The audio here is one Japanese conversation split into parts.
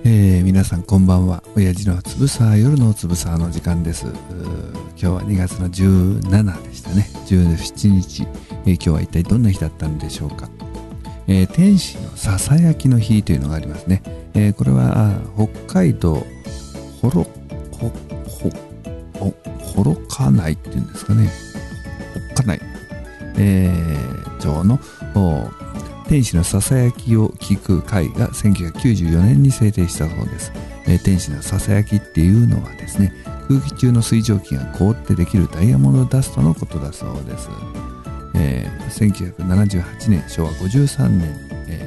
皆さんこんばんは。親父のつぶさ夜のつぶさの時間です。今日は2月の17でしたね。17日、今日は一体どんな日だったんでしょうか。天使のささやきの日というのがありますね。これは北海道幌加内っていうんですかね。幌加内、町の天使のささやきを聞く会が1994年に制定したそうです。天使のささやきっていうのはですね、空気中の水蒸気が凍ってできるダイヤモンドダストのことだそうです。1978年昭和53年、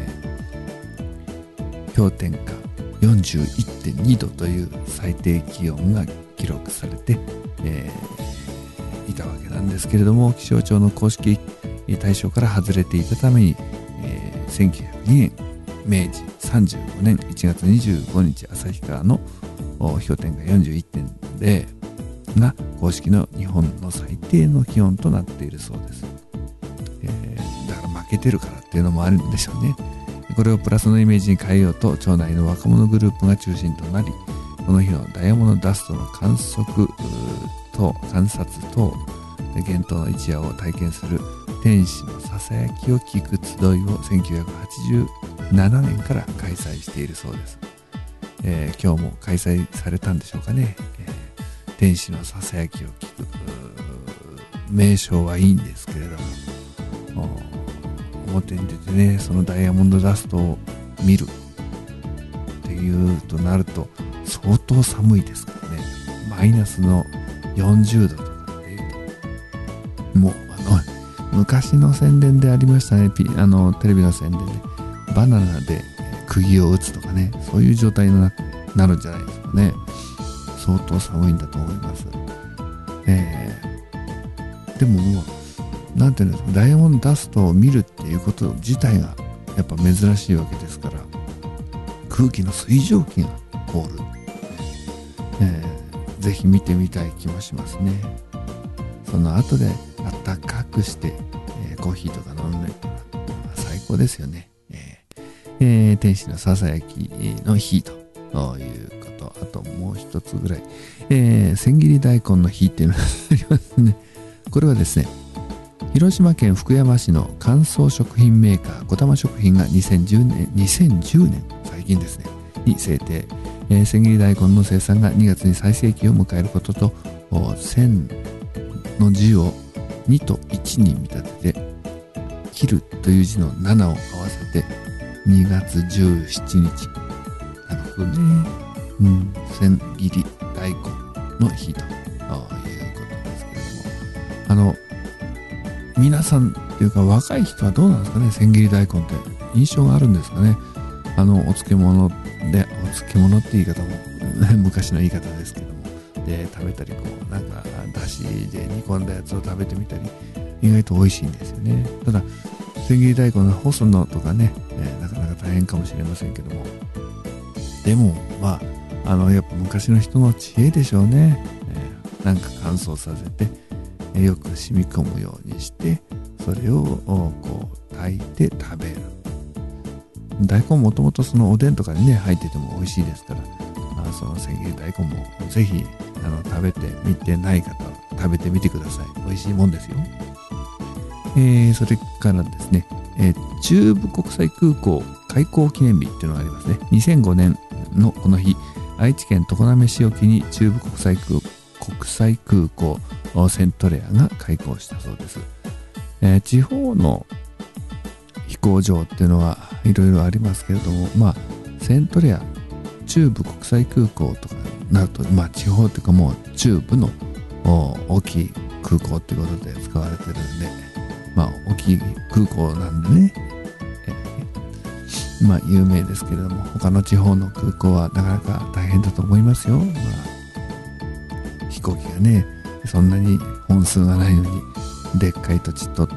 氷点下 41.2 度という最低気温が記録されて、いたわけなんですけれども、気象庁の公式対象から外れていたために、1902年明治35年1月25日旭川の氷点下 41.0 が公式の日本の最低の気温となっているそうです。だから負けてるからっていうのもあるんでしょうね。これをプラスのイメージに変えようと町内の若者グループが中心となり、この日のダイヤモンドダストの観察等幻冬の一夜を体験する天使のささやきを聞く集いを1987年から開催しているそうです。今日も開催されたんでしょうかね。天使のささやきを聞く名称はいいんですけれども、表に出てね、そのダイヤモンドダストを見るっていうとなると相当寒いですからね。マイナスの40度とかっていうと、もう昔の宣伝でありましたね。テレビの宣伝でバナナで釘を打つとかね、そういう状態になるんじゃないですかね。相当寒いんだと思います。でももうなんていうんですか、ダイヤモンドダストを見るっていうこと自体がやっぱ珍しいわけですから、空気の水蒸気が凍る、ぜひ見てみたい気もしますね。その後で暖かくして、コーヒーとか飲んで最高ですよね。天使のささやきの日ということ、あともう一つぐらい、千切り大根の日っていうのがありますね。これはですね、広島県福山市の乾燥食品メーカー小玉食品が2010年最近ですねに制定、千切り大根の生産が2月に最盛期を迎えることと、千の字を2と1に見立てて、切るという字の7を合わせて2月17日、なるほどね、千切り大根の日ということですけれども、皆さんっていうか若い人はどうなんですかね。千切り大根って印象があるんですかね。お漬物って言い方も昔の言い方ですけども、で食べたり、なんかだしで煮込んだやつを食べてみたり、意外と美味しいんですよね。ただ千切り大根の干すのとかね、なかなか大変かもしれませんけども、でもやっぱ昔の人の知恵でしょうね。なんか乾燥させて、よく染み込むようにして、それを炊いて食べる。大根もともとそのおでんとかにね入ってても美味しいですから、その千切り大根もぜひ食べてみてない方は食べてみてください。美味しいもんですよ。それからですね、中部国際空港開港記念日っていうのがありますね。2005年のこの日、愛知県常滑市沖に中部国際空港セントレアが開港したそうです。地方の飛行場っていうのはいろいろありますけれども、セントレア中部国際空港とかになると、地方っていうかもう中部の大きい空港っていうことで使われてるんで、大きい空港なんでね、有名ですけれども、他の地方の空港はなかなか大変だと思いますよ。飛行機がねそんなに本数がないのにでっかい土地取って、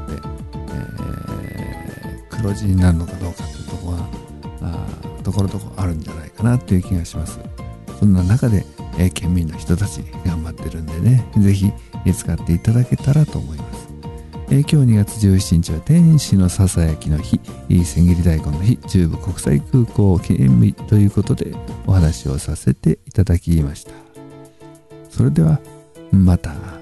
黒字になるのかどうかというところはところどころあるんじゃないかなという気がします。そんな中で、県民の人たち頑張ってるんでね、ぜひ使っていただけたらと思います。 今日2月17日は天使のささやきの日、千切り大根の日、中部国際空港記念日ということでお話をさせていただきました。それではまた。